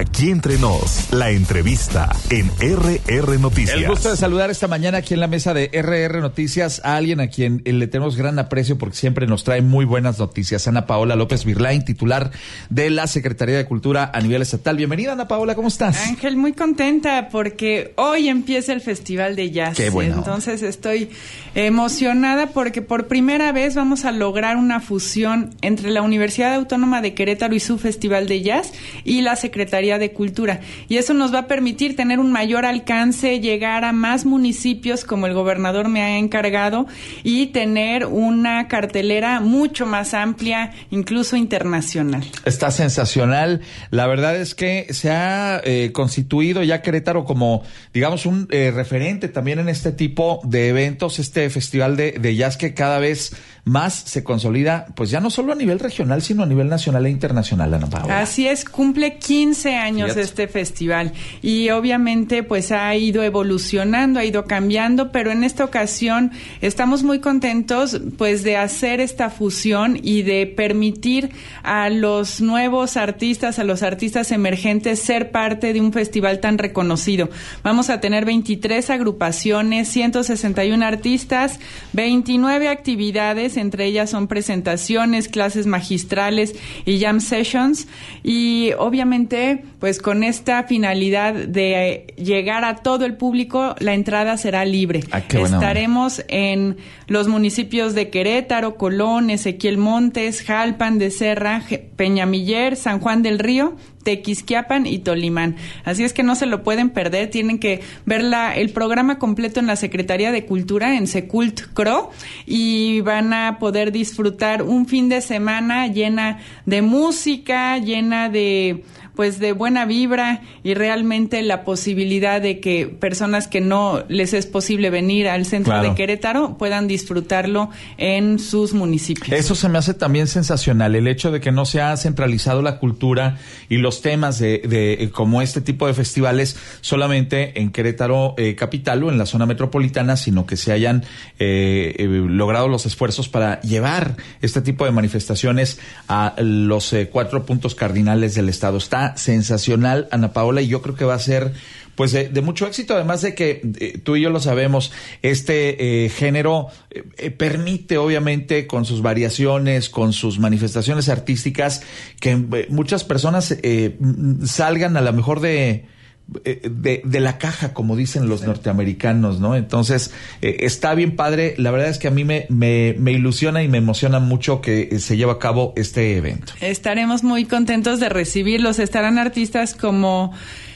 Aquí entre nos, la entrevista en RR Noticias. El gusto de saludar esta mañana aquí en la mesa de RR Noticias a alguien a quien le tenemos gran aprecio porque siempre nos trae muy buenas noticias. Ana Paola López Virlain, titular de la Secretaría de Cultura a nivel estatal. Bienvenida, Ana Paola, ¿cómo estás? Ángel, muy contenta porque hoy empieza el Festival de Jazz. Qué bueno. Entonces estoy emocionada porque por primera vez vamos a lograr una fusión entre la Universidad Autónoma de Querétaro y su Festival de Jazz y la Secretaría de Cultura, y eso nos va a permitir tener un mayor alcance, llegar a más municipios como el gobernador me ha encargado y tener una cartelera mucho más amplia, incluso internacional. Está sensacional. La verdad es que se ha constituido ya Querétaro como, digamos, un referente también en este tipo de eventos, este festival de jazz que cada vez más se consolida, pues ya no solo a nivel regional, sino a nivel nacional e internacional, Ana Paola. Así es, cumple 15 años este festival y obviamente pues ha ido evolucionando, ha ido cambiando, pero en esta ocasión estamos muy contentos pues de hacer esta fusión y de permitir a los nuevos artistas, a los artistas emergentes ser parte de un festival tan reconocido. Vamos a tener 23 agrupaciones, 161 artistas, 29 actividades, entre ellas son presentaciones, clases magistrales y jam sessions, y obviamente pues con esta finalidad de llegar a todo el público, la entrada será libre. Estaremos en los municipios de Querétaro, Colón, Ezequiel Montes, Jalpan de Serra, Peñamiller, San Juan del Río, Tequisquiapan y Tolimán. Así es que no se lo pueden perder, tienen que ver el programa completo en la Secretaría de Cultura, en Secult CRO, y van a poder disfrutar un fin de semana llena de música, llena de buena vibra y realmente la posibilidad de que personas que no les es posible venir al centro de Querétaro puedan disfrutarlo en sus municipios. Eso se me hace también sensacional, el hecho de que no se ha centralizado la cultura y los temas de como este tipo de festivales solamente en Querétaro capital o en la zona metropolitana, sino que se hayan logrado los esfuerzos para llevar este tipo de manifestaciones a los 4 puntos cardinales del estado. Está sensacional, Ana Paola, y yo creo que va a ser pues de mucho éxito, además de que tú y yo lo sabemos, este género permite obviamente con sus variaciones, con sus manifestaciones artísticas, que muchas personas salgan a lo mejor de la caja, como dicen los norteamericanos, ¿no? Entonces, está bien padre. La verdad es que a mí me ilusiona y me emociona mucho que se lleve a cabo este evento. Estaremos muy contentos de recibirlos. Estarán artistas como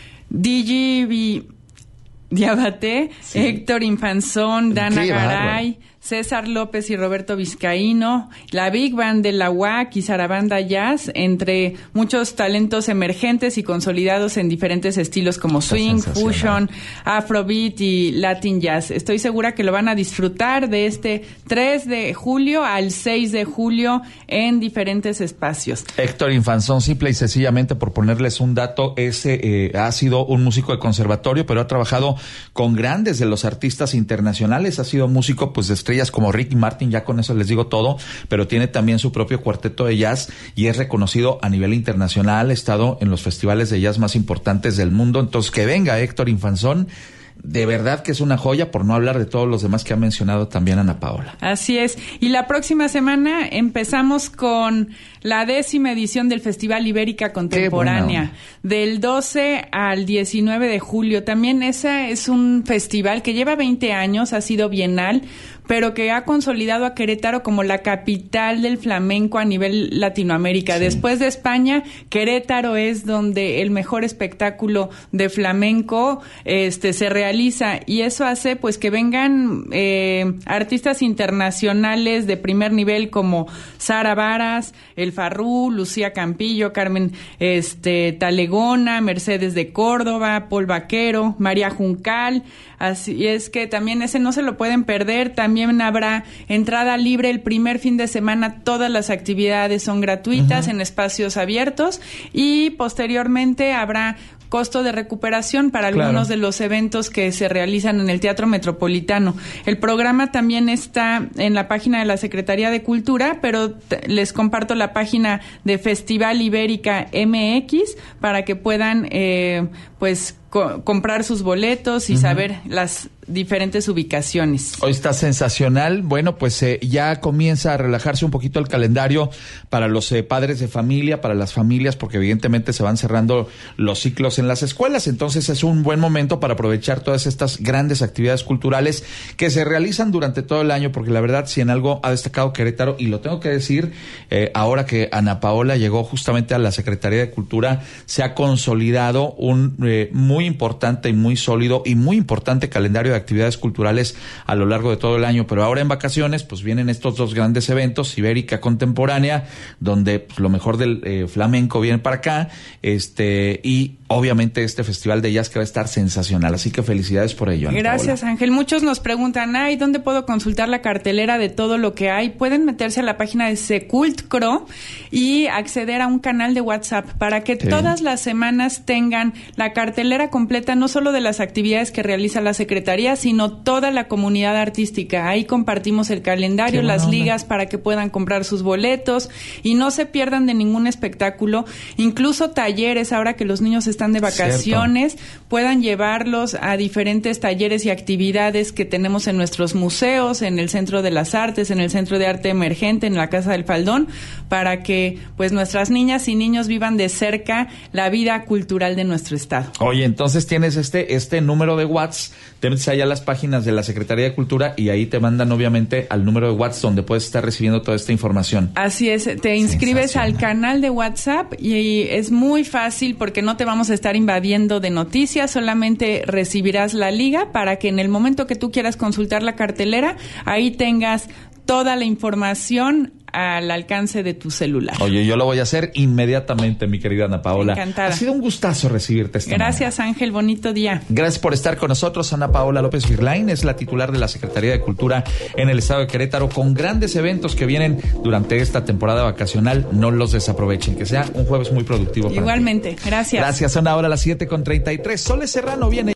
DJ Diabate, Héctor Infanzón, Dana Garay, César López y Roberto Vizcaíno, la Big Band de la UAC y Zarabanda Jazz, entre muchos talentos emergentes y consolidados en diferentes estilos como swing, fusion, afrobeat y latin jazz. Estoy segura que lo van a disfrutar de este 3 de julio al 6 de julio en diferentes espacios. Héctor Infanzón, simple y sencillamente por ponerles un dato, ha sido un músico de conservatorio, pero ha trabajado con grandes de los artistas internacionales, ha sido músico pues de estrellas como Ricky Martin, ya con eso les digo todo, pero tiene también su propio cuarteto de jazz y es reconocido a nivel internacional, ha estado en los festivales de jazz más importantes del mundo. Entonces que venga Héctor Infanzón, de verdad que es una joya, por no hablar de todos los demás que ha mencionado también Ana Paola. Así es, y la próxima semana empezamos con la 10ª edición del Festival Ibérica Contemporánea, del 12 al 19 de julio. También ese es un festival que lleva 20 años, ha sido bienal, pero que ha consolidado a Querétaro como la capital del flamenco a nivel Latinoamérica. Sí. Después de España, Querétaro es donde el mejor espectáculo de flamenco se realiza, y eso hace pues que vengan artistas internacionales de primer nivel como Sara Varas, El Farrú, Lucía Campillo, Carmen Talegona, Mercedes de Córdoba, Paul Vaquero, María Juncal. Así es que también ese no se lo pueden perder. También habrá entrada libre el primer fin de semana. Todas las actividades son gratuitas en espacios abiertos, y posteriormente habrá costo de recuperación para algunos de los eventos que se realizan en el Teatro Metropolitano. El programa también está en la página de la Secretaría de Cultura, pero les comparto la página de Festival Ibérica MX para que puedan comprar sus boletos y saber las diferentes ubicaciones. Hoy está sensacional. Bueno, pues ya comienza a relajarse un poquito el calendario para los padres de familia, para las familias, porque evidentemente se van cerrando los ciclos en las escuelas. Entonces es un buen momento para aprovechar todas estas grandes actividades culturales que se realizan durante todo el año, porque la verdad, si en algo ha destacado Querétaro, y lo tengo que decir, ahora que Ana Paola llegó justamente a la Secretaría de Cultura, se ha consolidado un muy importante y muy sólido y muy importante calendario de actividades culturales a lo largo de todo el año, pero ahora en vacaciones pues vienen estos dos grandes eventos, Ibérica Contemporánea, donde pues, lo mejor del flamenco viene para acá, y obviamente este festival de jazz que va a estar sensacional, así que felicidades por ello, Ana Gracias, Paola. Ángel. Muchos nos preguntan, ¿dónde puedo consultar la cartelera de todo lo que hay? Pueden meterse a la página de Secultcro y acceder a un canal de WhatsApp para que todas las semanas tengan la cartelera completa, no solo de las actividades que realiza la Secretaría, sino toda la comunidad artística. Ahí compartimos el calendario, las ligas para que puedan comprar sus boletos y no se pierdan de ningún espectáculo, incluso talleres, ahora que los niños están de vacaciones, puedan llevarlos a diferentes talleres y actividades que tenemos en nuestros museos, en el Centro de las Artes, en el Centro de Arte Emergente, en la Casa del Faldón, para que pues nuestras niñas y niños vivan de cerca la vida cultural de nuestro estado. Oye, entonces tienes este número de WhatsApp, te metes allá a las páginas de la Secretaría de Cultura y ahí te mandan obviamente al número de WhatsApp donde puedes estar recibiendo toda esta información. Así es, te inscribes al canal de WhatsApp y es muy fácil porque no te vamos a estar invadiendo de noticias, solamente recibirás la liga para que en el momento que tú quieras consultar la cartelera, ahí tengas toda la información al alcance de tu celular. Oye, yo lo voy a hacer inmediatamente, mi querida Ana Paola. Encantada. Ha sido un gustazo recibirte esta Gracias, mañana. Ángel. Bonito día. Gracias por estar con nosotros. Ana Paola López Virlain es la titular de la Secretaría de Cultura en el estado de Querétaro, con grandes eventos que vienen durante esta temporada vacacional. No los desaprovechen. Que sea un jueves muy productivo. Igualmente. Gracias. Gracias. Son ahora las 7:33. Sole Serrano viene.